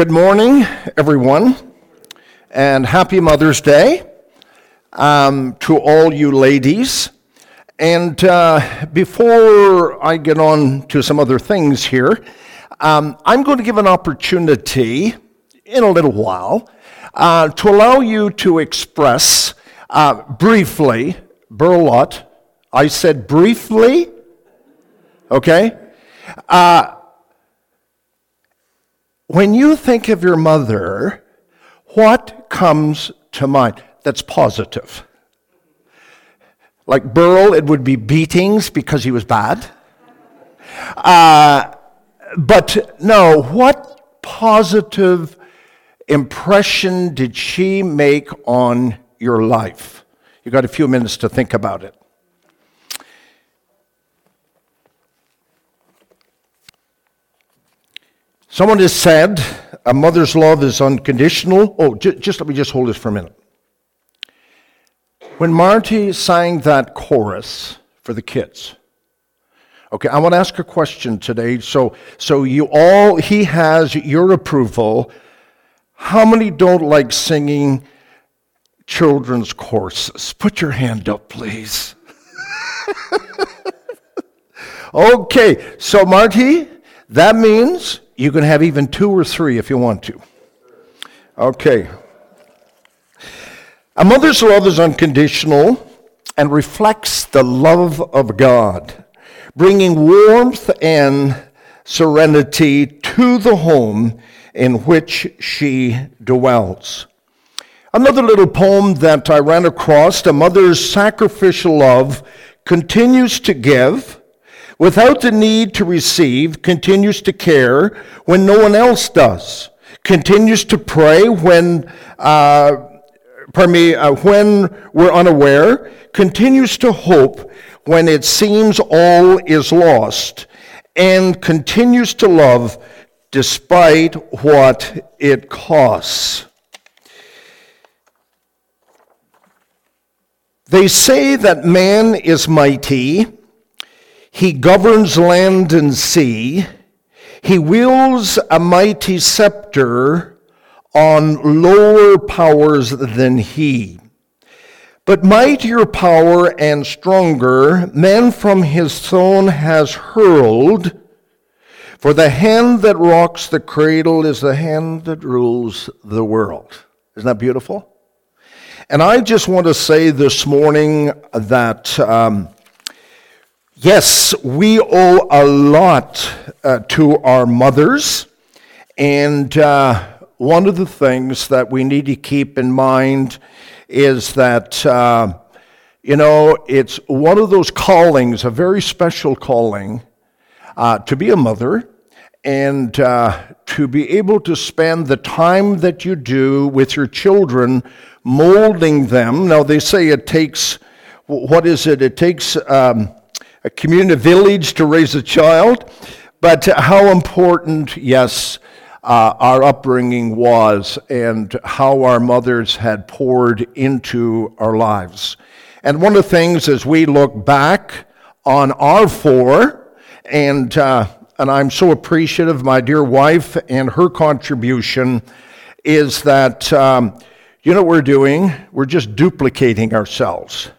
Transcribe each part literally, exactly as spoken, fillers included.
Good morning, everyone, and happy Mother's Day um, to all you ladies. And uh, before I get on to some other things here, um, I'm going to give an opportunity in a little while uh, to allow you to express uh, briefly, Burlot, I said briefly, okay? Uh, When you think of your mother, what comes to mind that's positive? Like Burl, it would be beatings because he was bad. Uh, but no, what positive impression did she make on your life? You got a few minutes to think about it. Someone has said, a mother's love is unconditional. Oh, j- just let me just hold this for a minute. When Marty sang that chorus for the kids, okay, I want to ask a question today. So, so you all, he has your approval. How many don't like singing children's choruses? Put your hand up, please. Okay, so Marty, that means you can have even two or three if you want to. Okay. A mother's love is unconditional and reflects the love of God, bringing warmth and serenity to the home in which she dwells. Another little poem that I ran across, a mother's sacrificial love continues to give without the need to receive, continues to care when no one else does, continues to pray when, uh, pardon me, uh, when we're unaware, continues to hope when it seems all is lost, and continues to love despite what it costs. They say that man is mighty. He governs land and sea. He wields a mighty scepter on lower powers than he. But mightier power and stronger, man from his throne has hurled. For the hand that rocks the cradle is the hand that rules the world. Isn't that beautiful? And I just want to say this morning that Um, Yes, we owe a lot uh, to our mothers, and uh, one of the things that we need to keep in mind is that, uh, you know, it's one of those callings, a very special calling, uh, to be a mother and uh, to be able to spend the time that you do with your children, molding them. Now, they say it takes, what is it? It takes Um, a community village to raise a child, but how important, yes, uh, our upbringing was and how our mothers had poured into our lives. And one of the things as we look back on our four, and uh, and I'm so appreciative of my dear wife and her contribution, is that, um, you know what we're doing? We're just duplicating ourselves.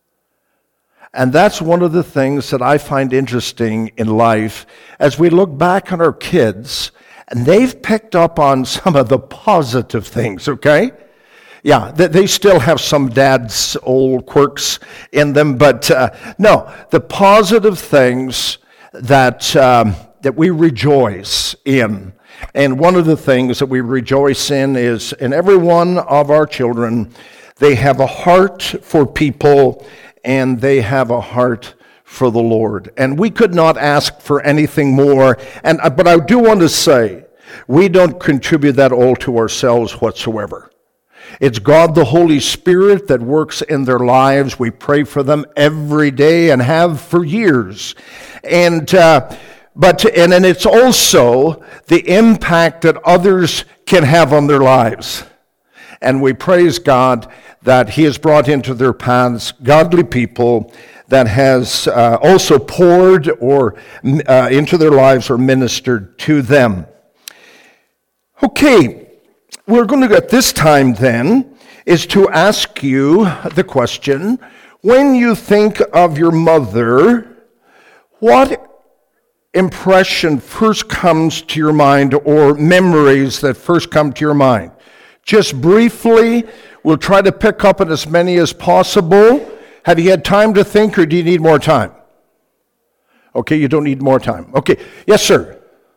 And that's one of the things that I find interesting in life as we look back on our kids, and they've picked up on some of the positive things, okay? Yeah, they still have some dad's old quirks in them, but uh, no, the positive things that, um, that we rejoice in. And one of the things that we rejoice in is in every one of our children, they have a heart for people, and they have a heart for the Lord. And we could not ask for anything more. And but I do want to say, we don't contribute that all to ourselves whatsoever. It's God the Holy Spirit that works in their lives. We pray for them every day and have for years. And uh, but and then it's also the impact that others can have on their lives. And we praise God that He has brought into their paths godly people that has uh, also poured or uh, into their lives or ministered to them. Okay, we're going to, at this time then, is to ask you the question, when you think of your mother, what impression first comes to your mind, or memories that first come to your mind? Just briefly, we'll try to pick up on as many as possible. Have you had time to think, or do you need more time? Okay, you don't need more time. Okay, yes, sir.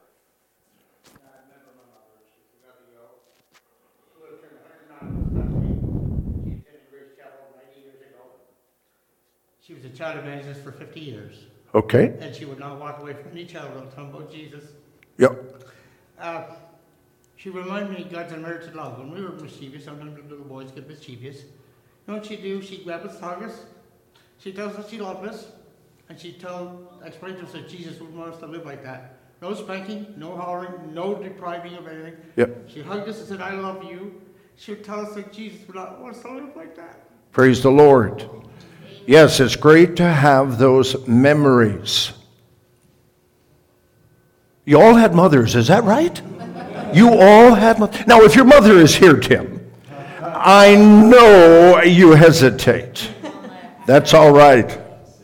She was a child evangelist for fifty years. Okay. And she would not walk away from any child without talking about Jesus. Yep. Uh, she reminded me of God's unmerited love. When we were mischievous, sometimes the little boys get mischievous. You know what she'd do? She'd grab us, hug us. She'd tell us that she loved us. And she'd tell, explain to us that Jesus wouldn't want us to live like that. No spanking, no hollering, no depriving of anything. Yep. She hugged us and said, I love you. She would tell us that Jesus would not want us to live like that. Praise the Lord. Yes, it's great to have those memories. You all had mothers, is that right? You all had mothers. Now, if your mother is here, Tim, I know you hesitate. That's all right.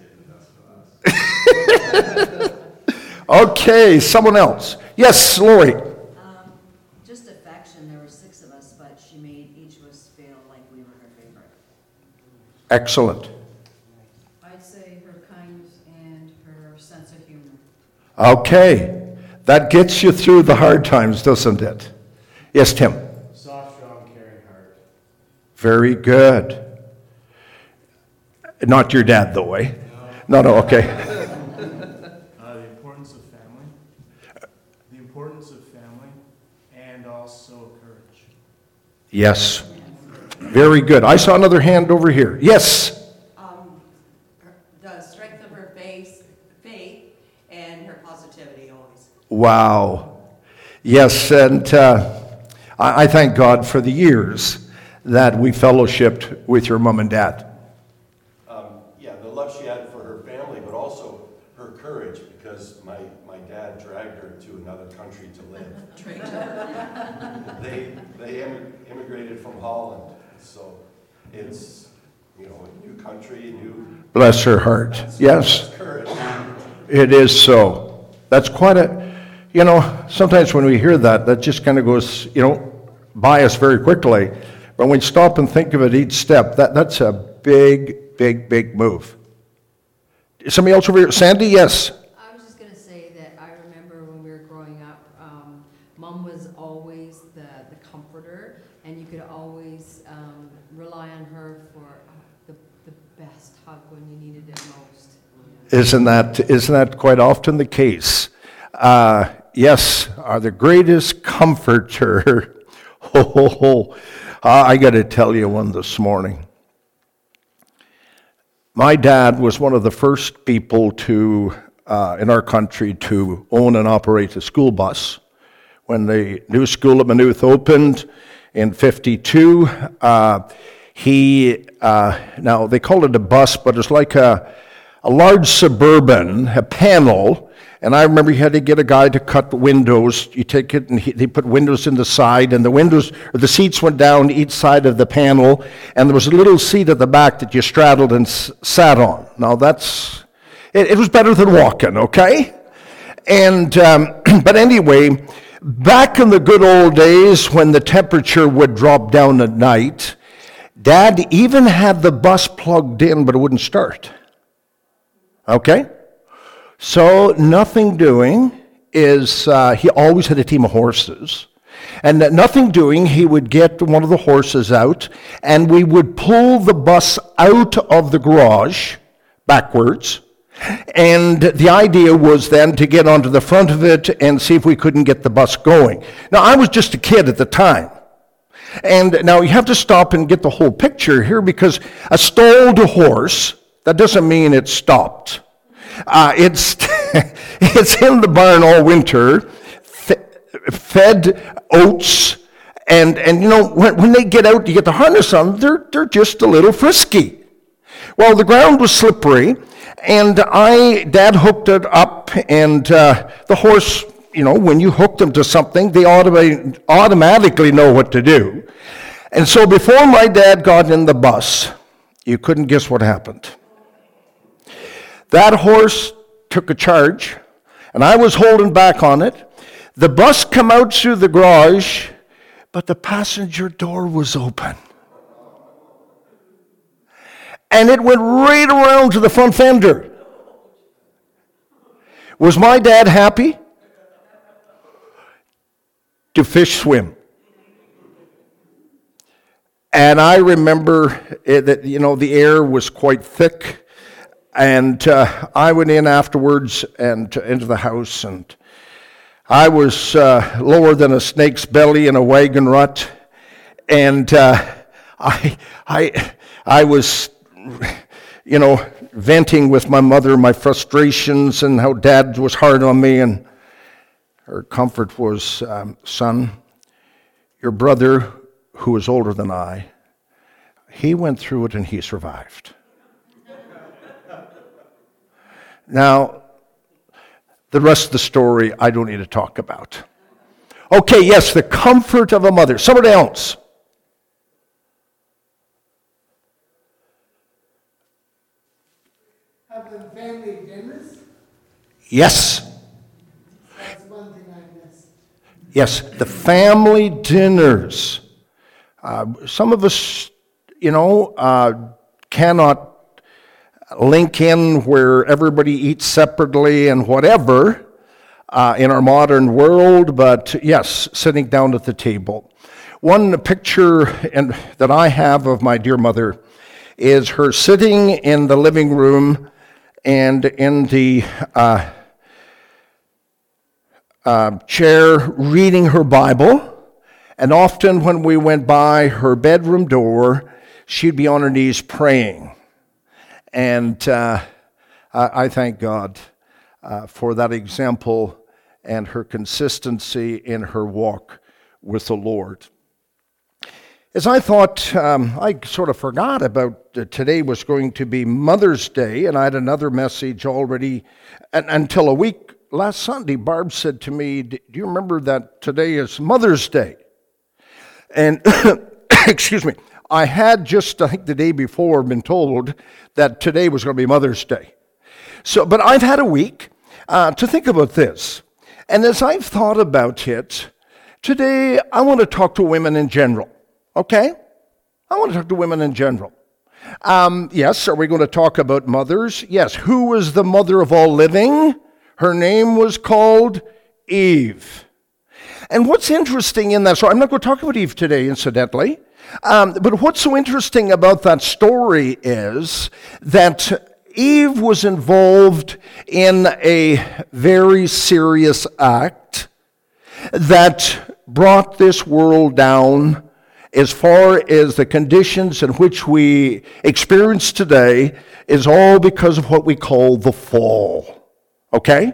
Okay, someone else. Yes, Lori. Um, just affection. There were six of us, but she made each of us feel like we were her favorite. Excellent. I'd say her kindness and her sense of humor. Okay, that gets you through the hard times, doesn't it? Yes, Tim. Soft, strong, caring heart. Very good. Not your dad, though, eh? No, no, okay. Uh, the importance of family. The importance of family, and also courage. Yes. Very good. I saw another hand over here. Yes. Um, her, the strength of her faith, faith, and her positivity always. Wow. Yes, and uh, I, I thank God for the years that we fellowshipped with your mom and dad. Um, yeah, the love she had for her family, but also her courage, because my, my dad dragged her to another country to live. they they em- immigrated from Holland, so it's, you know, a new country, new... Bless her heart. Yes. Courage. It is so. That's quite a, you know, sometimes when we hear that, that just kind of goes, you know, by us very quickly. But when we stop and think of it each step, that, that's a big, big, big move. Somebody else over here? Sandy, yes. I was just going to say that I remember when we were growing up, um, Mom was always the, the comforter, and you could always um, rely on her for uh, the, the best hug when you needed it most. Isn't that, isn't that quite often the case? Uh, yes, are the greatest comforter. Ho, ho, ho. Uh, I got to tell you one this morning. My dad was one of the first people to, uh, in our country, to own and operate a school bus. When the new school at Maynooth opened in fifty-two, uh, he, uh, now they called it a bus, but it's like a, a large Suburban, a panel, and I remember you had to get a guy to cut the windows. You take it and he, they put windows in the side, and the windows, or the seats went down each side of the panel, and there was a little seat at the back that you straddled and s- sat on. Now that's, it, it was better than walking, okay? And, um, but anyway, back in the good old days when the temperature would drop down at night, Dad even had the bus plugged in, but it wouldn't start. Okay? So nothing doing is, uh, he always had a team of horses. And nothing doing, he would get one of the horses out, and we would pull the bus out of the garage backwards. And the idea was then to get onto the front of it and see if we couldn't get the bus going. Now, I was just a kid at the time. And now you have to stop and get the whole picture here, because a stalled horse, that doesn't mean it stopped. Uh, it's it's in the barn all winter, fed oats, and and you know when when they get out, you get the harness on. They're they're just a little frisky. Well, the ground was slippery, and I Dad hooked it up, and uh, the horse, you know, when you hook them to something, they autom- automatically know what to do. And so before my dad got in the bus, you couldn't guess what happened. That horse took a charge, and I was holding back on it. The bus came out through the garage, but the passenger door was open. And it went right around to the front fender. Was my dad happy? To fish swim. And I remember it, that, you know, the air was quite thick. And uh, I went in afterwards and uh, into the house, and I was uh, lower than a snake's belly in a wagon rut. And uh, I, I, I was, you know, venting with my mother my frustrations and how Dad was hard on me. And her comfort was, um, son, your brother, who was older than I, he went through it and he survived. Now, the rest of the story I don't need to talk about. Okay, yes, the comfort of a mother. Somebody else. Having family dinners, Yes. that's one thing I missed. Yes, the family dinners. Uh, some of us, you know, uh, cannot link in where everybody eats separately and whatever uh, in our modern world, but yes, sitting down at the table. One picture in, that I have of my dear mother is her sitting in the living room and in the uh, uh, chair reading her Bible. And often when we went by her bedroom door, she'd be on her knees praying. And uh, I thank God uh, for that example and her consistency in her walk with the Lord. As I thought, um, I sort of forgot about uh, today was going to be Mother's Day, and I had another message already. And, until a week last Sunday, Barb said to me, do you remember that today is Mother's Day? And, excuse me, I had just, I think the day before, been told that today was going to be Mother's Day. So, but I've had a week uh, to think about this. And as I've thought about it, today I want to talk to women in general, okay? I want to talk to women in general. Um, yes, are we going to talk about mothers? Yes. Who was the mother of all living? Her name was called Eve. And what's interesting in that story, I'm not going to talk about Eve today, incidentally, um, but what's so interesting about that story is that Eve was involved in a very serious act that brought this world down as far as the conditions in which we experience today is all because of what we call the fall. Okay?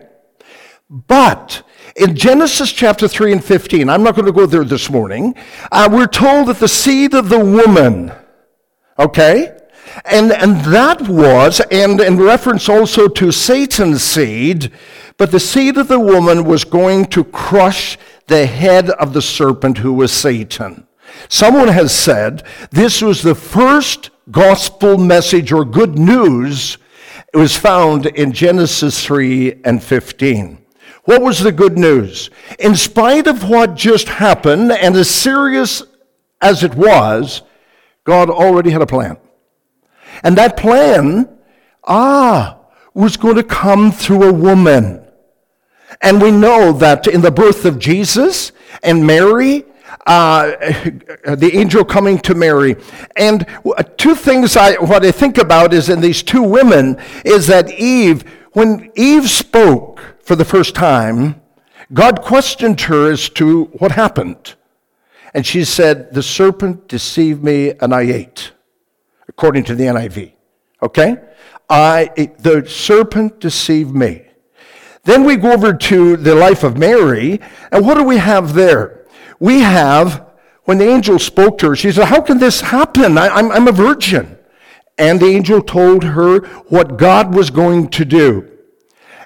But in Genesis chapter three and fifteen, I'm not going to go there this morning, uh, we're told that the seed of the woman, okay, and and that was, and in reference also to Satan's seed, but the seed of the woman was going to crush the head of the serpent who was Satan. Someone has said this was the first gospel message or good news. It was found in Genesis three and fifteen. What was the good news? In spite of what just happened, and as serious as it was, God already had a plan. And that plan, ah, was going to come through a woman. And we know that in the birth of Jesus and Mary, uh, the angel coming to Mary. And two things I, what I think about is in these two women is that Eve, when Eve spoke for the first time, God questioned her as to what happened. And she said, the serpent deceived me and I ate, according to the N I V. Okay? I ate, the serpent deceived me. Then we go over to the life of Mary, and what do we have there? We have, when the angel spoke to her, she said, how can this happen? I, I'm, I'm a virgin. And the angel told her what God was going to do.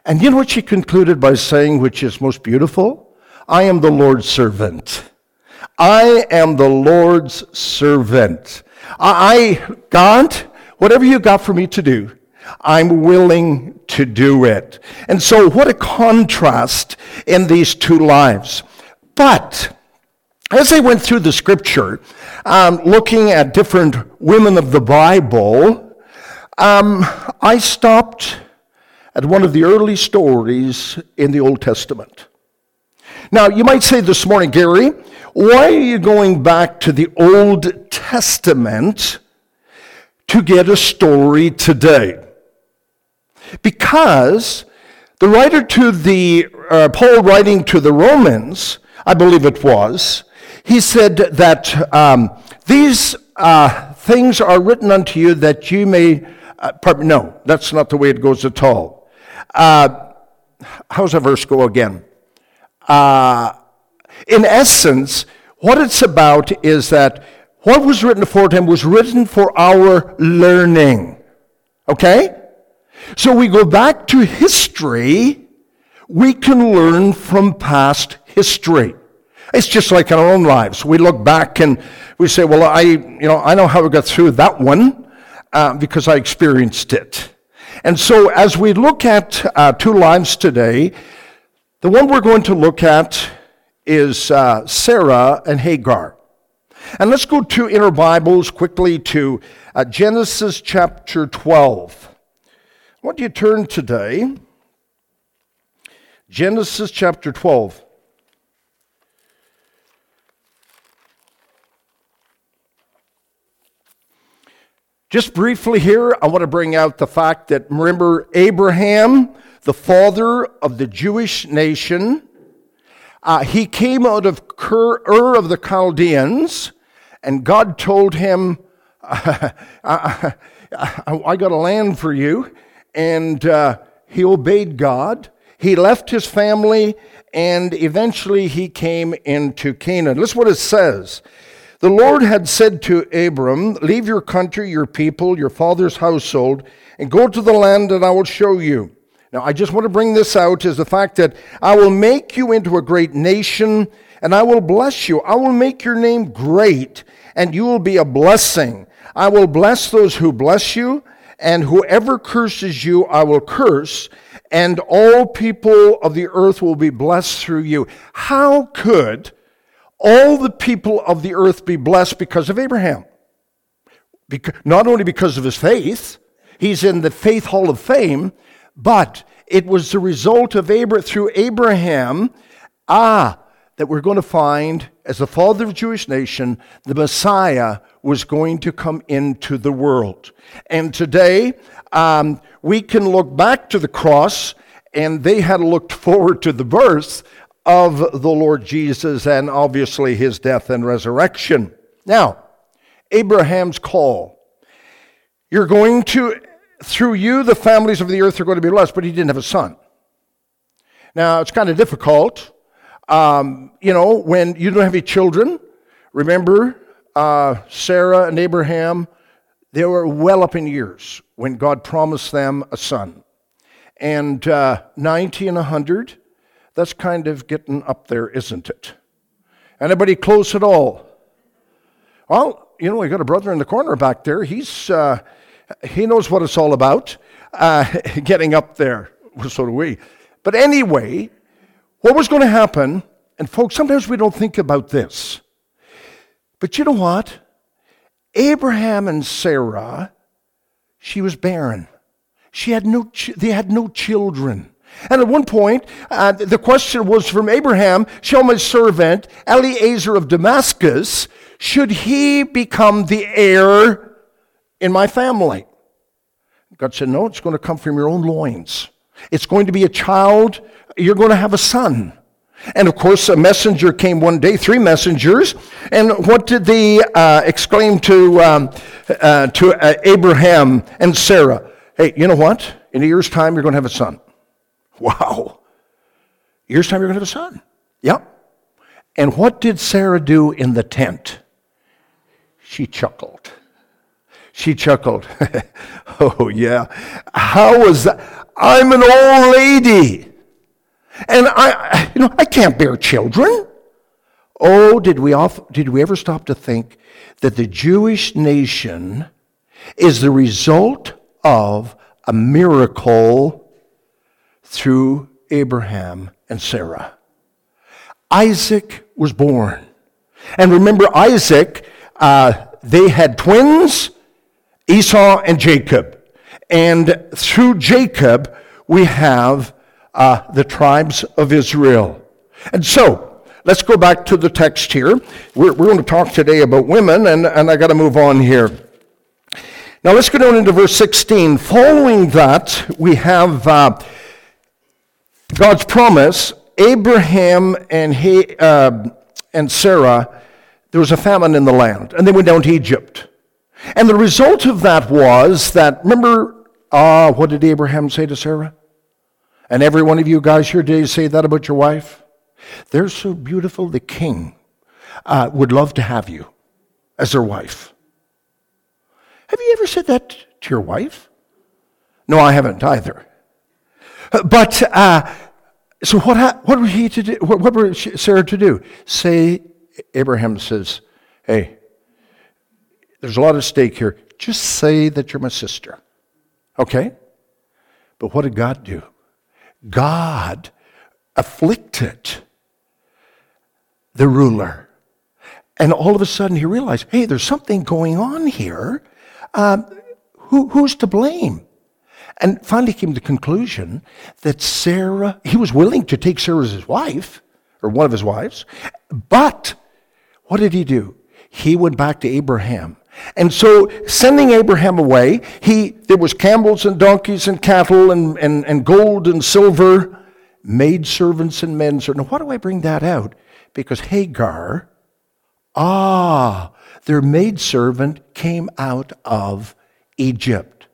And you know what she concluded by saying, which is most beautiful? I am the Lord's servant. I am the Lord's servant. I, God, whatever you got for me to do, I'm willing to do it. And so what a contrast in these two lives. But as I went through the scripture, um, looking at different women of the Bible, um, I stopped at one of the early stories in the Old Testament. Now, you might say this morning, Gary, why are you going back to the Old Testament to get a story today? Because the writer to the, uh, Paul writing to the Romans, I believe it was, he said that um, these uh, things are written unto you that you may, uh, pardon, no, that's not the way it goes at all. Uh, how's that verse go again? Uh, in essence, what it's about is that what was written aforetime was written for our learning. Okay? So we go back to history, we can learn from past history. It's just like in our own lives. We look back and we say, well, I, you know, I know how we got through that one uh, because I experienced it. And so as we look at uh, two lives today, the one we're going to look at is uh, Sarah and Hagar. And let's go to in our Bibles quickly to uh, Genesis chapter twelve. I want you to turn today, Genesis chapter twelve. Just briefly here, I want to bring out the fact that, remember, Abraham, the father of the Jewish nation, uh, he came out of Ur of the Chaldeans, and God told him, I, I, I got a land for you, and uh, he obeyed God. He left his family, and eventually he came into Canaan. Listen what it says. The Lord had said to Abram, leave your country, your people, your father's household, and go to the land that I will show you. Now, I just want to bring this out is the fact that I will make you into a great nation, and I will bless you. I will make your name great, and you will be a blessing. I will bless those who bless you, and whoever curses you, I will curse, and all people of the earth will be blessed through you. How could all the people of the earth be blessed because of Abraham? Because, not only because of his faith, he's in the Faith Hall of Fame, but it was the result of Abraham, through Abraham, ah, that we're going to find, as the father of the Jewish nation, the Messiah was going to come into the world. And today, um, we can look back to the cross, and they had looked forward to the birth of the Lord Jesus and obviously his death and resurrection. Now, Abraham's call. You're going to, through you, the families of the earth are going to be blessed, but he didn't have a son. Now, it's kind of difficult. Um, you know, when you don't have any children, remember uh, Sarah and Abraham, they were well up in years when God promised them a son. And uh, ninety and one hundred, that's kind of getting up there, isn't it? Anybody close at all? Well, you know, I got a brother in the corner back there. He's uh, he knows what it's all about, uh, getting up there. Well, so do we. But anyway, what was going to happen, and folks, sometimes we don't think about this, but you know what? Abraham and Sarah, she was barren. She had no. Ch- they had no children. And at one point, uh, the question was from Abraham, shall my servant Eliezer of Damascus, should he become the heir in my family? God said, no, it's going to come from your own loins. It's going to be a child. You're going to have a son. And of course, a messenger came one day, three messengers. And what did they uh, exclaim to, um, uh, to uh, Abraham and Sarah? Hey, you know what? In a year's time, you're going to have a son. Wow. A year's time, you're going to have a son. Yep. And what did Sarah do in the tent? She chuckled. She chuckled. Oh, yeah. How was that? I'm an old lady. And I, you know, I can't bear children. Oh, did we off, did we ever stop to think that the Jewish nation is the result of a miracle through Abraham and Sarah? Isaac was born. And remember, Isaac, uh, they had twins, Esau and Jacob. And through Jacob, we have uh, the tribes of Israel. And so, let's go back to the text here. We're, we're going to talk today about women, and, and I got to move on here. Now let's go down into verse sixteen. Following that, we have uh, God's promise. Abraham and he, uh, and Sarah, there was a famine in the land, and they went down to Egypt. And the result of that was that, remember, uh, what did Abraham say to Sarah? And every one of you guys here today say that about your wife? They're so beautiful, the king uh, would love to have you as their wife. Have you ever said that to your wife? No, I haven't either. But, uh, so what ha- What were he to do? What, what were Sarah to do? Say, Abraham says, hey, there's a lot at stake here. Just say that you're my sister. Okay? But what did God do? God afflicted the ruler. And all of a sudden he realized, hey, there's something going on here. Um, who, who's to blame? And finally came to the conclusion that Sarah, he was willing to take Sarah as his wife, or one of his wives, but what did he do? He went back to Abraham. And so, sending Abraham away, he there was camels and donkeys and cattle and, and, and gold and silver, maid servants and men servants. Now, why do I bring that out? Because Hagar, ah, their maidservant came out of Egypt.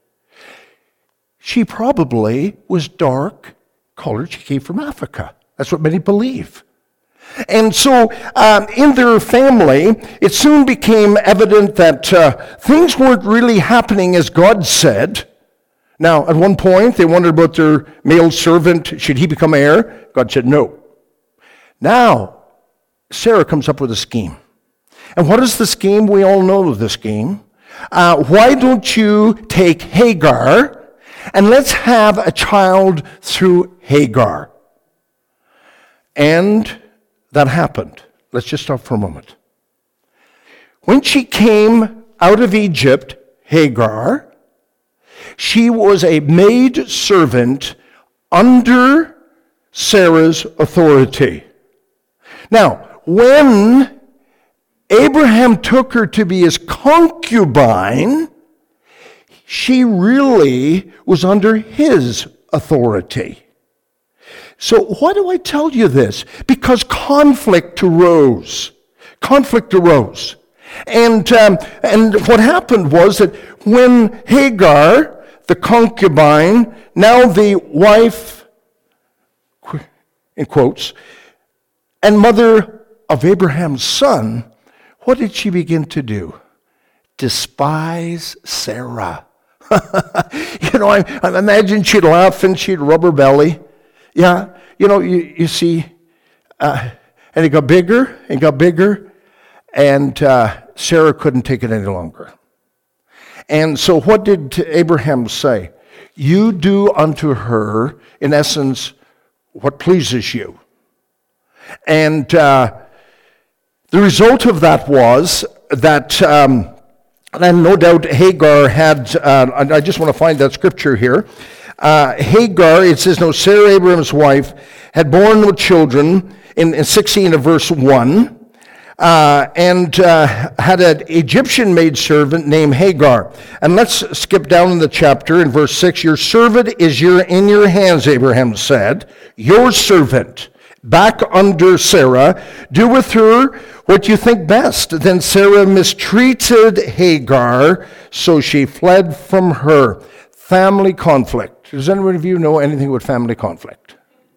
She probably was dark colored. She came from Africa. That's what many believe. And so um, in their family, it soon became evident that uh, things weren't really happening as God said. Now, at one point, they wondered about their male servant. Should he become heir? God said no. Now, Sarah comes up with a scheme. And what is the scheme? We all know the scheme. Uh, why don't you take Hagar and let's have a child through Hagar? And that happened. Let's just stop for a moment. When she came out of Egypt, Hagar, she was a maid servant under Sarah's authority. Now, when Abraham took her to be his concubine, she really was under his authority. So why do I tell you this? Because conflict arose. Conflict arose. And, um, and what happened was that when Hagar, the concubine, now the wife, in quotes, and mother of Abraham's son, what did she begin to do? Despise Sarah. you know, I, I imagine she'd laugh and she'd rub her belly. Yeah, you know, you, you see, uh, and it got bigger and got bigger, and uh, Sarah couldn't take it any longer. And so what did Abraham say? You do unto her, in essence, what pleases you. And uh, the result of that was that, um, and no doubt Hagar had, uh, I just want to find that scripture here. Uh, Hagar, it says, no, Sarah, Abraham's wife, had borne no children in, in sixteen of verse one, uh, and uh, had an Egyptian maidservant named Hagar. And let's skip down in the chapter in verse six. Your servant is your in your hands, Abraham said. Your servant, back under Sarah, do with her what you think best. Then Sarah mistreated Hagar, so she fled from her. Family conflict. Does anyone of you know anything about family conflict?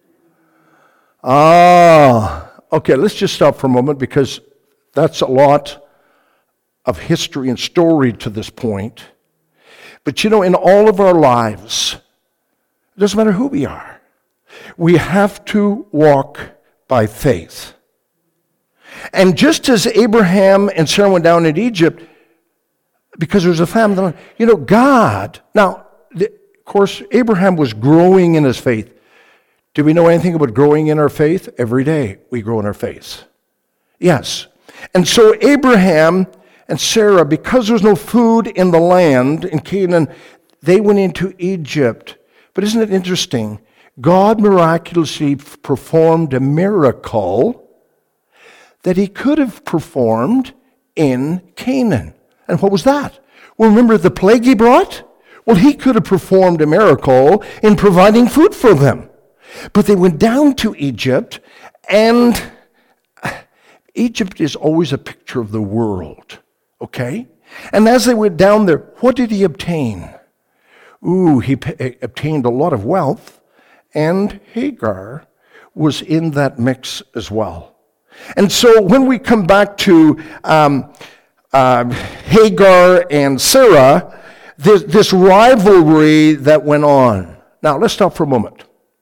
Ah, okay, let's just stop for a moment because that's a lot of history and story to this point. But you know, in all of our lives, It doesn't matter who we are. We have to walk by faith. And just as Abraham and Sarah went down in Egypt, because there was a famine, you know, God, now, of course, Abraham was growing in his faith. Do we know anything about growing in our faith? Every day we grow in our faith. Yes. And so Abraham and Sarah, because there was no food in the land, in Canaan, they went into Egypt. But isn't it interesting? God miraculously performed a miracle that he could have performed in Canaan. And what was that? Well, remember the plague he brought? Well, he could have performed a miracle in providing food for them. But they went down to Egypt, and Egypt is always a picture of the world, okay? And as they went down there, what did he obtain? Ooh, he p- obtained a lot of wealth, and Hagar was in that mix as well. And so when we come back to um, uh, Hagar and Sarah, this, this rivalry that went on. Now, let's stop for a moment.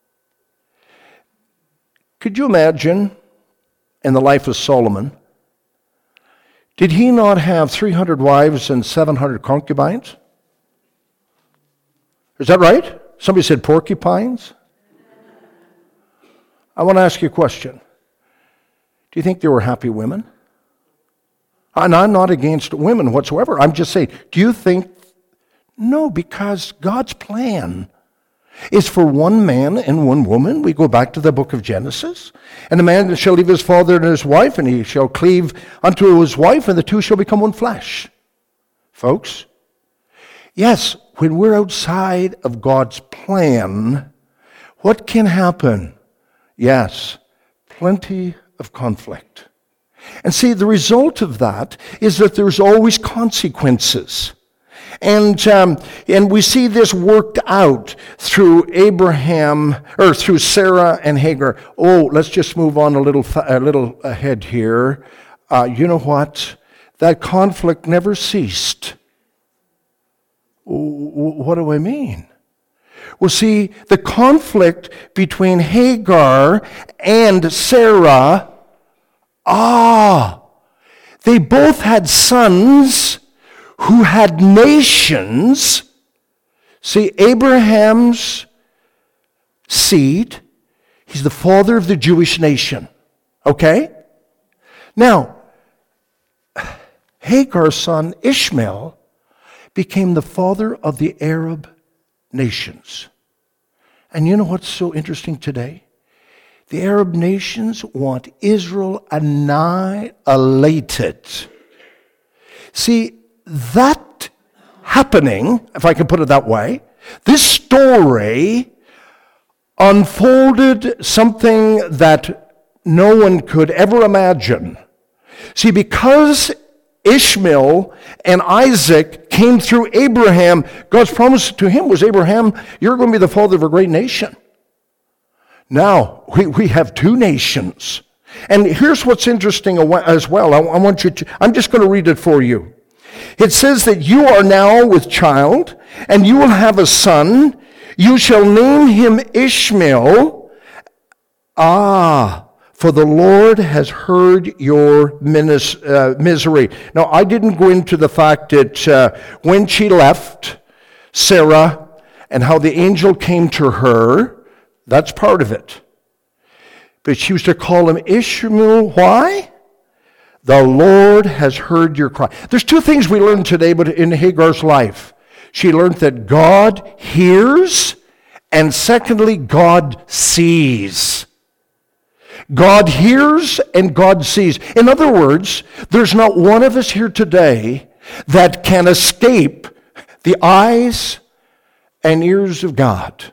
Could you imagine in the life of Solomon, did he not have three hundred wives and seven hundred concubines? Is that right? Somebody said porcupines. I want to ask you a question. Do you think they were happy women? And I'm not against women whatsoever. I'm just saying, do you think? No, because God's plan is for one man and one woman. We go back to the book of Genesis. And a man shall leave his father and his wife, and he shall cleave unto his wife, and the two shall become one flesh. Folks, yes, when we're outside of God's plan, what can happen? Yes, plenty of conflict. And see, the result of that is that there's always consequences. And um, and we see this worked out through Abraham, or through Sarah and Hagar. Oh, let's just move on a little a little ahead here. Uh, you know what? That conflict never ceased. What do I mean? Well, see, the conflict between Hagar and Sarah, ah, they both had sons who had nations. See, Abraham's seed, he's the father of the Jewish nation. Okay? Now, Hagar's son Ishmael became the father of the Arab nations. And you know what's so interesting today? The Arab nations want Israel annihilated. See, that happening, if I can put it that way, this story unfolded something that no one could ever imagine. See, because Ishmael and Isaac came through Abraham, God's promise to him was, Abraham, you're going to be the father of a great nation. Now, we, we have two nations. And here's what's interesting as well. I, I want you to, I'm just going to read it for you. It says that you are now with child, and you will have a son. You shall name him Ishmael. Ah, for the Lord has heard your minis, uh, misery. Now, I didn't go into the fact that uh, when she left Sarah and how the angel came to her, that's part of it. But she was to call him Ishmael. Why? The Lord has heard your cry. There's two things we learned today but in Hagar's life. She learned that God hears, and secondly, God sees. God hears and God sees. In other words, there's not one of us here today that can escape the eyes and ears of God.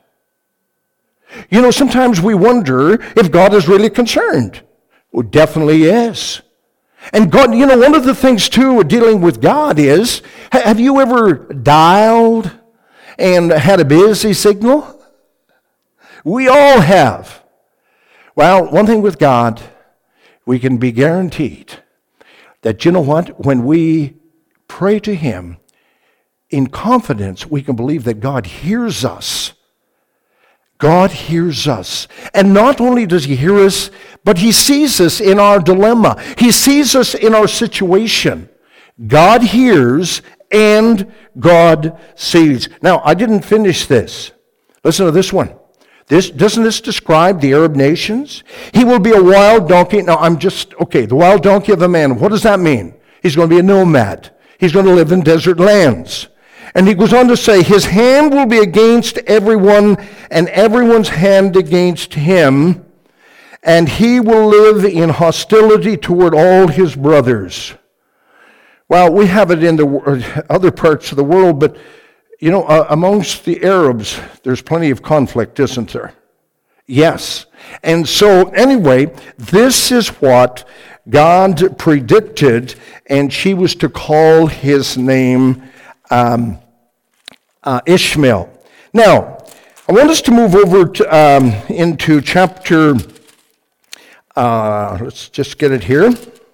You know, sometimes we wonder if God is really concerned. Well, definitely is. And God, you know, one of the things too dealing with God is, have you ever dialed and had a busy signal? We all have. Well, one thing with God, we can be guaranteed that, you know what, when we pray to Him in confidence, we can believe that God hears us God hears us. And not only does he hear us, but he sees us in our dilemma. He sees us in our situation. God hears and God sees. Now, I didn't finish this. Listen to this one. This, doesn't this describe the Arab nations? He will be a wild donkey. Now, I'm just, okay, the wild donkey of a man. What does that mean? He's going to be a nomad. He's going to live in desert lands. And he goes on to say, his hand will be against everyone, and everyone's hand against him, and he will live in hostility toward all his brothers. Well, we have it in the other parts of the world, but you know, uh, amongst the Arabs, there's plenty of conflict, isn't there? Yes. And so, anyway, this is what God predicted, and she was to call his name um, uh, Ishmael. Now, I want us to move over to, um, into chapter, uh, let's just get it here.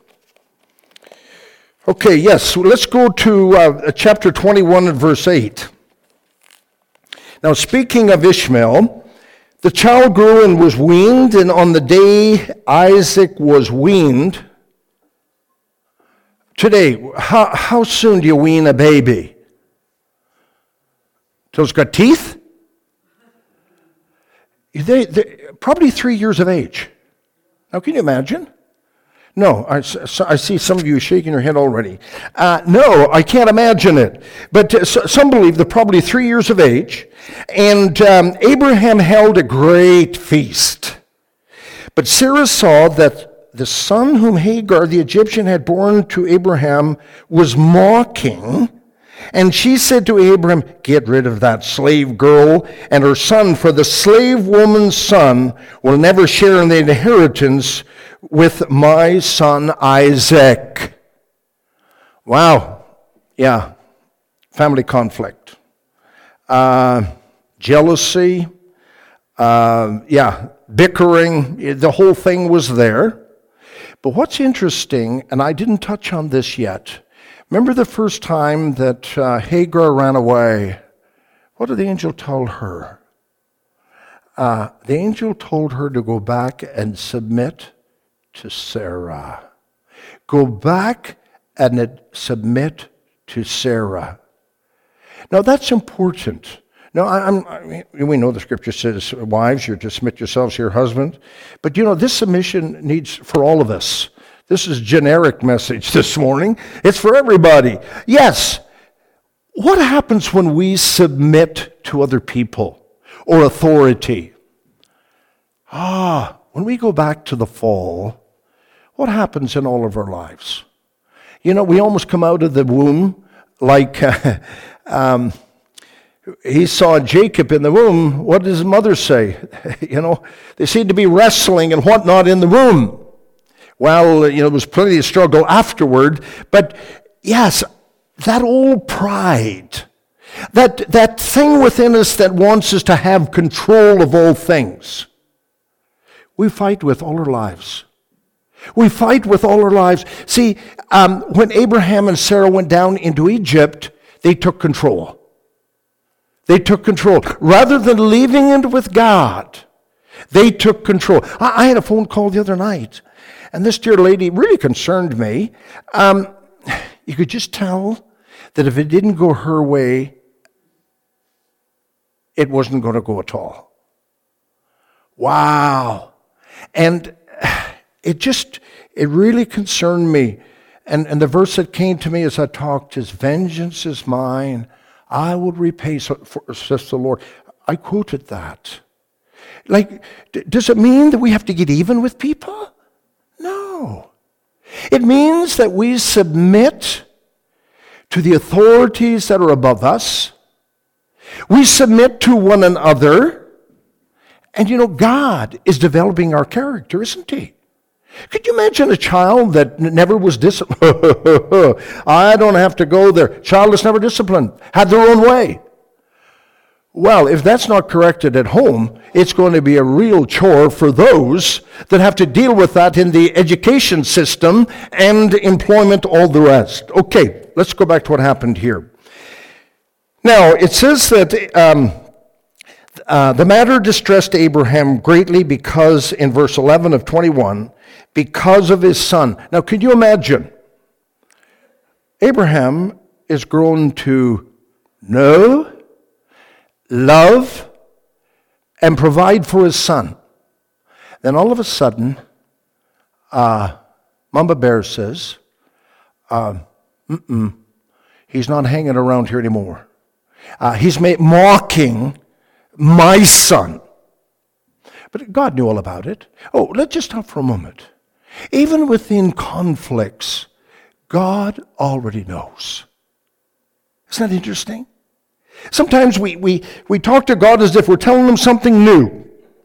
Okay, yes, so let's go to uh, chapter twenty-one and verse eight. Now, speaking of Ishmael, the child grew and was weaned, and on the day Isaac was weaned, today, how, how soon do you wean a baby? Till it's got teeth? They, they, probably three years of age. Now, can you imagine? No, I, I see some of you shaking your head already. Uh, no, I can't imagine it. But uh, some believe they're probably three years of age. And um, Abraham held a great feast. But Sarah saw that the son whom Hagar the Egyptian had borne to Abraham was mocking. And she said to Abraham, get rid of that slave girl and her son, for the slave woman's son will never share in the inheritance with my son Isaac. Wow. Yeah. Family conflict. Uh, jealousy. Uh, yeah. Bickering. The whole thing was there. But what's interesting, and I didn't touch on this yet, remember the first time that uh, Hagar ran away? What did the angel tell her? Uh, the angel told her to go back and submit to Sarah. Go back and submit to Sarah. Now that's important. Now I, I'm, I mean, we know the scripture says, wives, you're to submit yourselves to your husband. But you know, this submission needs for all of us. This is generic message this morning. It's for everybody. Yes. What happens when we submit to other people or authority? Ah, when we go back to the fall, what happens in all of our lives? You know, we almost come out of the womb like uh, um, he saw Jacob in the womb. What does his mother say? You know, they seem to be wrestling and whatnot in the womb. Well, you know, there was plenty of struggle afterward, but yes, that old pride, that, that thing within us that wants us to have control of all things, we fight with all our lives. We fight with all our lives. See, um, when Abraham and Sarah went down into Egypt, they took control. They took control. Rather than leaving it with God, they took control. I, I had a phone call the other night, and this dear lady really concerned me. Um, you could just tell that if it didn't go her way, it wasn't going to go at all. Wow. And it just, it really concerned me. And, and the verse that came to me as I talked is, vengeance is mine, I will repay, says the Lord. I quoted that. Like, d- does it mean that we have to get even with people? No. It means that we submit to the authorities that are above us. We submit to one another. And you know, God is developing our character, isn't he? Could you imagine a child that never was disciplined? I don't have to go there. Child is never disciplined, had their own way. Well, if that's not corrected at home, it's going to be a real chore for those that have to deal with that in the education system and employment, all the rest. Okay, let's go back to what happened here. Now, it says that um, Uh, the matter distressed Abraham greatly because, in verse eleven of twenty-one, because of his son. Now, could you imagine? Abraham is grown to know, love, and provide for his son. Then all of a sudden, uh, Mama Bear says, uh, mm-mm, he's not hanging around here anymore. Uh, he's ma- mocking my son. But God knew all about it. Oh, let's just stop for a moment. Even within conflicts, God already knows. Isn't that interesting? Sometimes we, we, we talk to God as if we're telling him something new.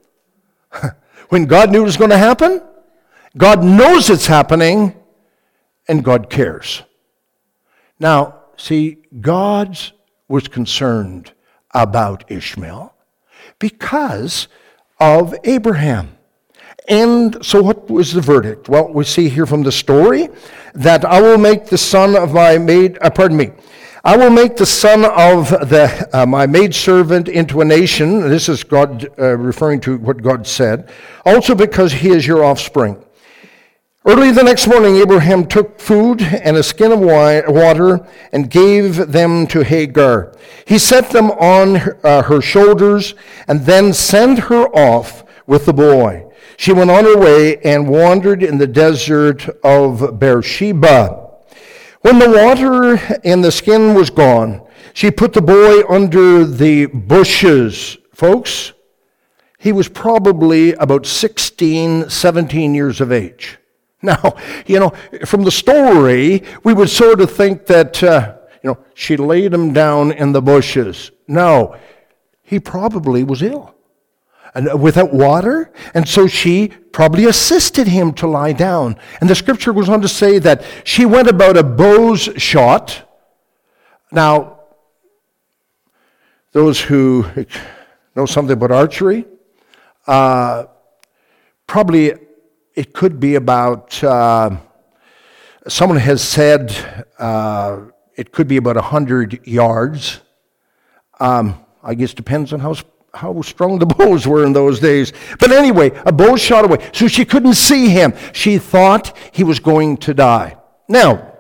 When God knew it was going to happen, God knows it's happening, and God cares. Now, see, God was concerned about Ishmael because of Abraham. And so what was the verdict? Well, we see here from the story that I will make the son of my maid, uh, pardon me, I will make the son of the uh, my maidservant into a nation. This is God uh, referring to what God said. Also because he is your offspring. Early the next morning, Abraham took food and a skin of water and gave them to Hagar. He set them on uh, her shoulders and then sent her off with the boy. She went on her way and wandered in the desert of Beersheba. When the water in the skin was gone, she put the boy under the bushes. Folks, he was probably about sixteen, seventeen years of age. Now, you know, from the story, we would sort of think that, uh, you know, she laid him down in the bushes. No, he probably was ill and without water, and so she probably assisted him to lie down. And the scripture goes on to say that she went about a bow's shot. Now, those who know something about archery, uh, probably it could be about, uh, someone has said uh, it could be about one hundred yards. Um, I guess it depends on how how strong the bows were in those days. But anyway, a bow shot away. So she couldn't see him. She thought he was going to die. Now,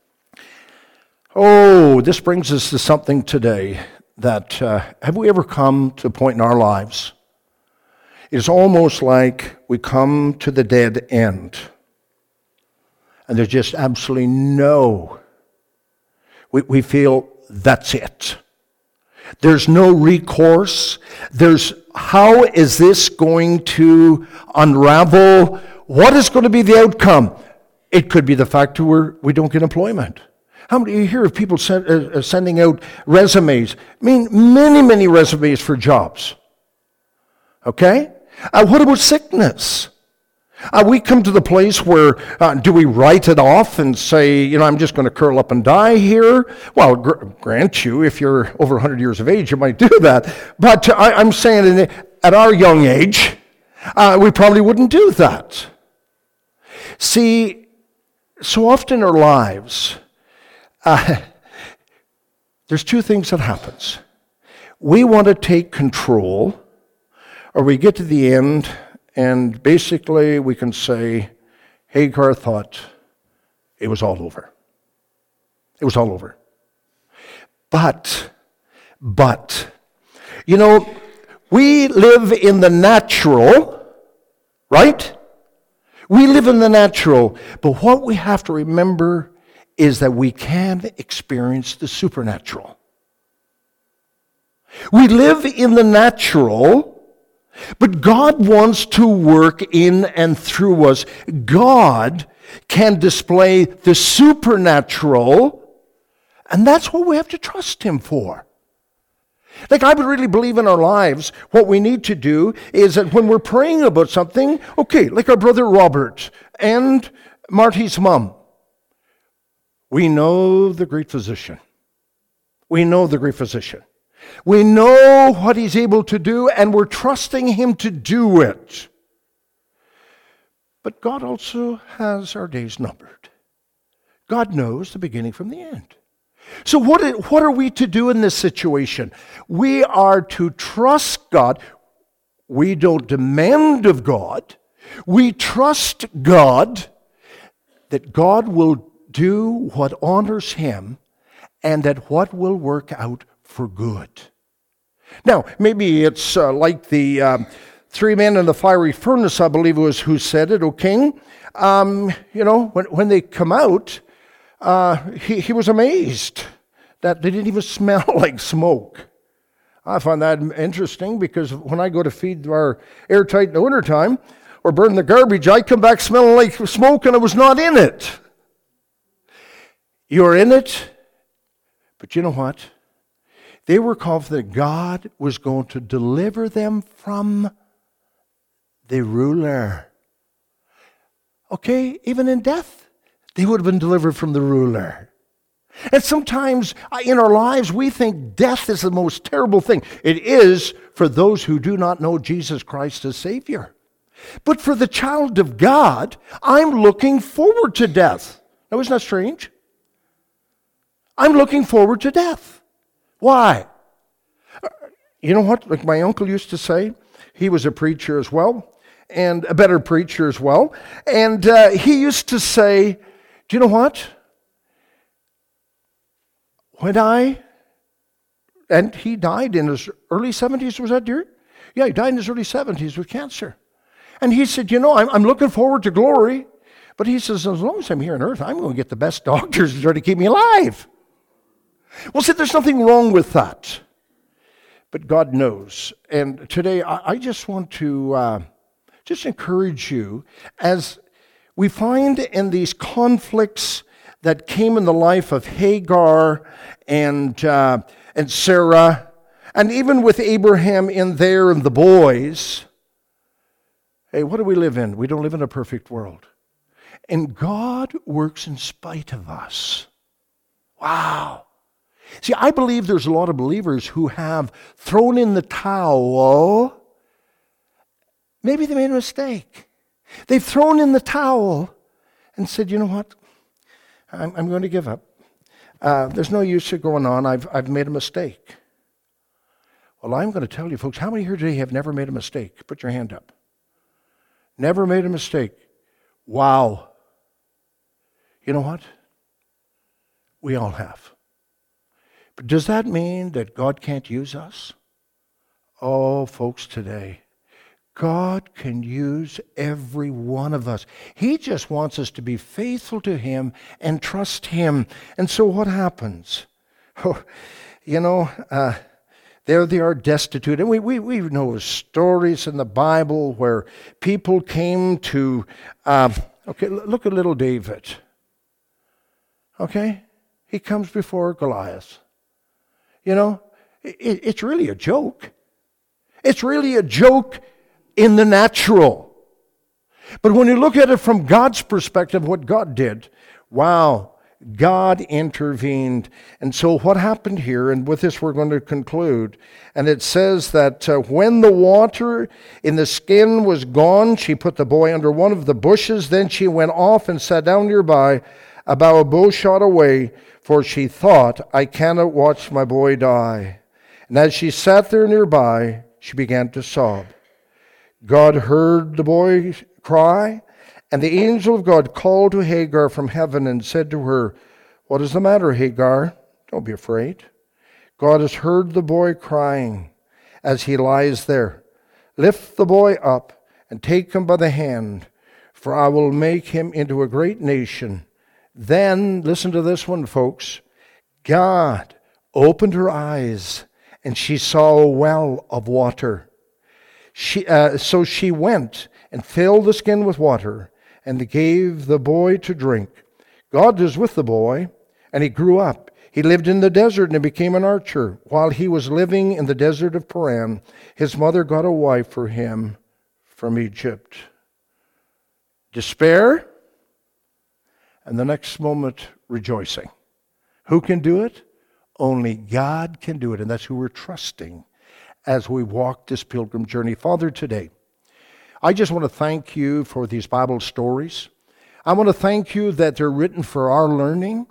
oh, this brings us to something today that, uh, have we ever come to a point in our lives? It's almost like we come to the dead end. And there's just absolutely no, we, we feel that's it. There's no recourse. There's, how is this going to unravel? What is going to be the outcome? It could be the fact that we're, we don't get employment. How many of you hear of people send, uh, sending out resumes? I mean, many, many resumes for jobs. Okay? Uh, what about sickness? Uh, we come to the place where, uh, do we write it off and say, you know, I'm just going to curl up and die here? Well, gr- grant you, if you're over one hundred years of age, you might do that. But I, I'm saying in, at our young age, uh, we probably wouldn't do that. See, so often in our lives, uh, there's two things that happens. We want to take control, or we get to the end, and basically we can say, Hagar thought it was all over. It was all over. But, but, you know, we live in the natural, right? We live in the natural, but what we have to remember is that we can experience the supernatural. We live in the natural, but God wants to work in and through us. God can display the supernatural, and that's what we have to trust Him for. Like, I would really believe in our lives, what we need to do is that when we're praying about something, okay, like our brother Robert and Marty's mom, we know the great physician. We know the great physician. We know what He's able to do, and we're trusting Him to do it. But God also has our days numbered. God knows the beginning from the end. So what, what are we to do in this situation? We are to trust God. We don't demand of God. We trust God that God will do what honors Him and that what will work out for good. Now, maybe it's uh, like the um, three men in the fiery furnace, I believe it was who said it, O king. Um, you know, when, when they come out, uh, he, he was amazed that they didn't even smell like smoke. I find that interesting because when I go to feed our airtight in the wintertime or burn the garbage, I come back smelling like smoke and I was not in it. You're in it, but you know what? They were confident God was going to deliver them from the ruler. Okay, even in death, they would have been delivered from the ruler. And sometimes in our lives, we think death is the most terrible thing. It is for those who do not know Jesus Christ as Savior. But for the child of God, I'm looking forward to death. Now, isn't that strange? I'm looking forward to death. Why? You know what? Like my uncle used to say, he was a preacher as well, and a better preacher as well. And uh, he used to say, do you know what? When I, and he died in his early seventies, was that dear? Yeah, he died in his early seventies with cancer. And he said, you know, I'm, I'm looking forward to glory. But he says, as long as I'm here on earth, I'm going to get the best doctors to try to keep me alive. Well, see, there's nothing wrong with that. But God knows. And today, I, I just want to uh, just encourage you, as we find in these conflicts that came in the life of Hagar and uh, and Sarah, and even with Abraham in there and the boys. Hey, what do we live in? We don't live in a perfect world. And God works in spite of us. Wow. See, I believe there's a lot of believers who have thrown in the towel. Maybe they made a mistake. They've thrown in the towel and said, you know what? I'm, I'm going to give up. Uh, there's no use of going on. I've, I've made a mistake. Well, I'm going to tell you, folks, how many here today have never made a mistake? Put your hand up. Never made a mistake. Wow. You know what? We all have. But does that mean that God can't use us? Oh, folks, today, God can use every one of us. He just wants us to be faithful to Him and trust Him. And so what happens? Oh, you know, uh, there they are destitute. And we, we, we know stories in the Bible where people came to, uh, okay, look at little David. Okay? He comes before Goliath. You know, it, it's really a joke. It's really a joke in the natural. But when you look at it from God's perspective, what God did, wow, God intervened. And so what happened here, and with this we're going to conclude, and it says that uh, when the water in the skin was gone, she put the boy under one of the bushes. Then she went off and sat down nearby, about a bow shot away, for she thought, I cannot watch my boy die. And as she sat there nearby, she began to sob. God heard the boy cry, and the angel of God called to Hagar from heaven and said to her, what is the matter, Hagar? Don't be afraid. God has heard the boy crying as he lies there. Lift the boy up and take him by the hand, for I will make him into a great nation. Then, listen to this one, folks. God opened her eyes, and she saw a well of water. She, uh, so she went and filled the skin with water, and gave the boy to drink. God was with the boy, and he grew up. He lived in the desert and became an archer. While he was living in the desert of Paran, his mother got a wife for him from Egypt. Despair, and the next moment, rejoicing. Who can do it? Only God can do it, and that's who we're trusting as we walk this pilgrim journey. Father, today, I just want to thank you for these Bible stories. I want to thank you that they're written for our learning.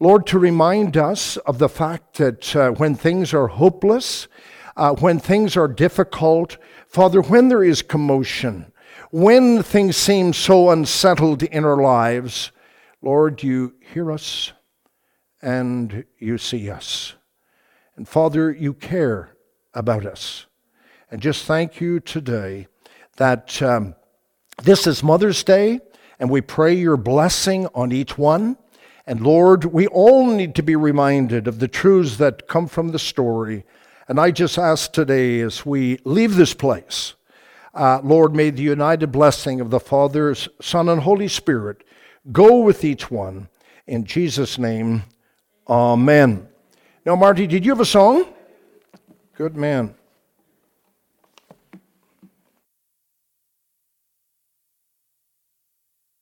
Lord, to remind us of the fact that uh, when things are hopeless, uh, when things are difficult, Father, when there is commotion, when things seem so unsettled in our lives, Lord, you hear us and you see us. And Father, you care about us. And just thank you today that um, this is Mother's Day, and we pray your blessing on each one. And Lord, we all need to be reminded of the truths that come from the story. And I just ask today as we leave this place, uh, Lord, may the united blessing of the Father, Son, and Holy Spirit go with each one. In Jesus' name, amen. Now, Marty, did you have a song? Good man.